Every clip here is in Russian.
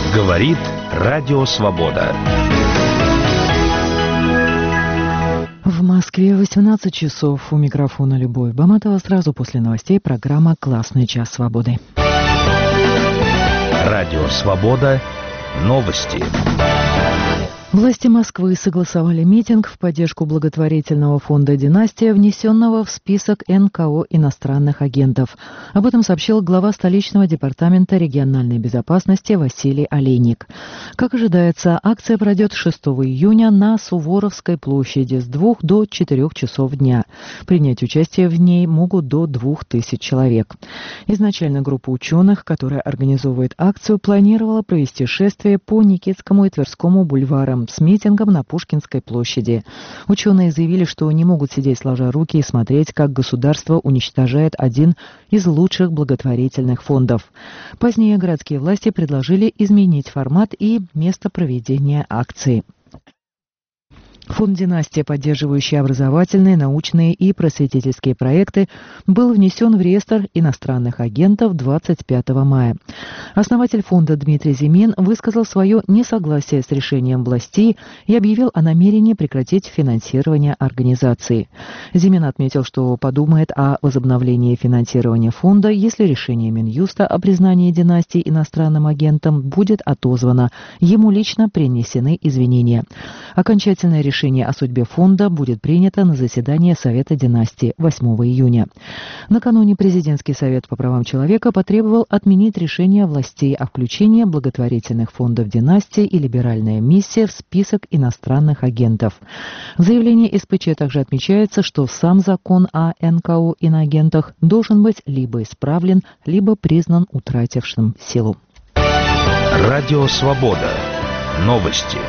Говорит Радио Свобода. В Москве 18 часов. У микрофона Любовь Баматова. Сразу после новостей программа «Классный час свободы». Радио Свобода. Новости. Власти Москвы согласовали митинг в поддержку благотворительного фонда «Династия», внесенного в список НКО иностранных агентов. Об этом сообщил глава столичного департамента региональной безопасности Василий Олейник. Как ожидается, акция пройдет 6 июня на Суворовской площади с 2 до 4 часов дня. Принять участие в ней могут до 2000 человек. Изначально группа ученых, которая организовывает акцию, планировала провести шествие по Никитскому и Тверскому бульварам с митингом на Пушкинской площади. Ученые заявили, что не могут сидеть сложа руки и смотреть, как государство уничтожает один из лучших благотворительных фондов. Позднее городские власти предложили изменить формат и место проведения акции. Фонд «Династия», поддерживающий образовательные, научные и просветительские проекты, был внесен в реестр иностранных агентов 25 мая. Основатель фонда Дмитрий Зимин высказал свое несогласие с решением властей и объявил о намерении прекратить финансирование организации. Зимин отметил, что подумает о возобновлении финансирования фонда, если решение Минюста о признании «Династии» иностранным агентом будет отозвано. Ему лично принесены извинения. Окончательное решение о судьбе фонда будет принято на заседании Совета «Династии» 8 июня. Накануне Президентский совет по правам человека потребовал отменить решение властей о включении благотворительных фондов «Династии» и «Либеральная миссия» в список иностранных агентов. В заявлении СПЧ также отмечается, что сам закон о НКО иноагентах должен быть либо исправлен, либо признан утратившим силу. Радио Свобода. Новости.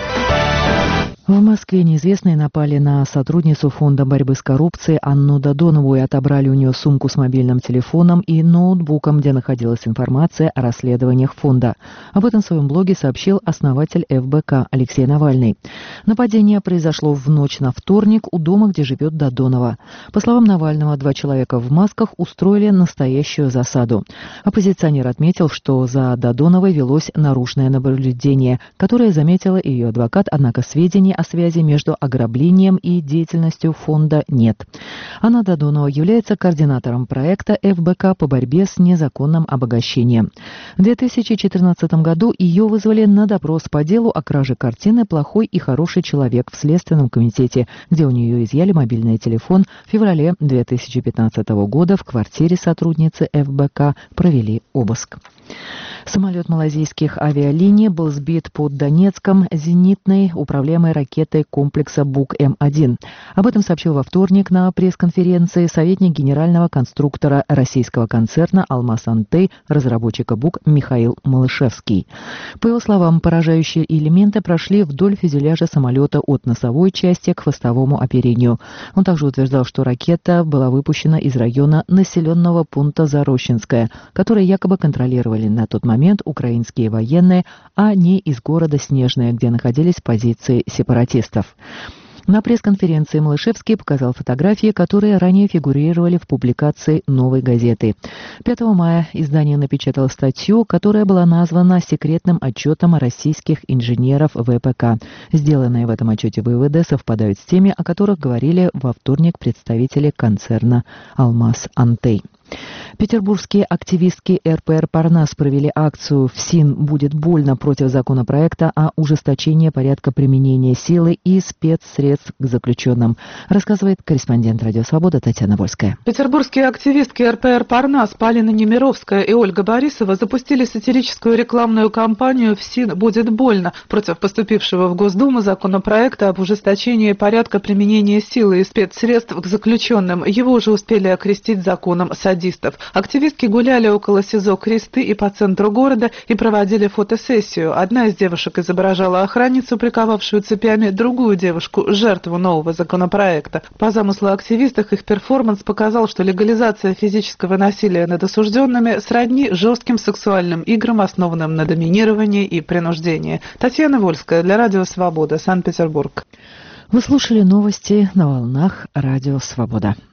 В Москве неизвестные напали на сотрудницу фонда борьбы с коррупцией Анну Додонову и отобрали у нее сумку с мобильным телефоном и ноутбуком, где находилась информация о расследованиях фонда. Об этом в своем блоге сообщил основатель ФБК Алексей Навальный. Нападение произошло в ночь на вторник у дома, где живет Додонова. По словам Навального, 2 человека в масках устроили настоящую засаду. Оппозиционер отметил, что за Додоновой велось наружное наблюдение, которое заметила ее адвокат, однако сведений о связи между ограблением и деятельностью фонда нет. Анна Додонова является координатором проекта ФБК по борьбе с незаконным обогащением. В 2014 году ее вызвали на допрос по делу о краже картины «Плохой и хороший человек» в Следственном комитете, где у нее изъяли мобильный телефон. В феврале 2015 года в квартире сотрудницы ФБК провели обыск. Самолет малайзийских авиалиний был сбит под Донецком зенитной управляемой ракетой комплекса БуК-М1. Об этом сообщил во вторник на пресс-конференции советник генерального конструктора российского концерна «Алмаз Антей», разработчика БуК Михаил Малышевский. По его словам, поражающие элементы прошли вдоль фюзеляжа самолета от носовой части к хвостовому оперению. Он также утверждал, что ракета была выпущена из района населенного пункта Зарощинское, который якобы контролировали на тот момент украинские военные, а не из города Снежное, где находились позиции сепаратистов. На пресс-конференции Малышевский показал фотографии, которые ранее фигурировали в публикации «Новой газеты». 5 мая издание напечатало статью, которая была названа «Секретным отчетом российских инженеров ВПК». Сделанные в этом отчете выводы совпадают с теми, о которых говорили во вторник представители концерна «Алмаз Антей». Петербургские активистки РПР «Парнас» провели акцию «ФСИН будет больно» против законопроекта о ужесточении порядка применения силы и спецсредств к заключенным, рассказывает корреспондент «Радио Свобода» Татьяна Вольская. Петербургские активистки РПР «Парнас» Полина Немировская и Ольга Борисова запустили сатирическую рекламную кампанию «ФСИН будет больно» против поступившего в Госдуму законопроекта об ужесточении порядка применения силы и спецсредств к заключенным. Его уже успели окрестить законом садистов. Активистки гуляли около СИЗО «Кресты» и по центру города и проводили фотосессию. Одна из девушек изображала охранницу, приковавшую цепями, другую девушку – жертву нового законопроекта. По замыслу активистов их перформанс показал, что легализация физического насилия над осужденными сродни жестким сексуальным играм, основанным на доминировании и принуждении. Татьяна Вольская для Радио Свобода, Санкт-Петербург. Вы слушали новости на волнах Радио Свобода.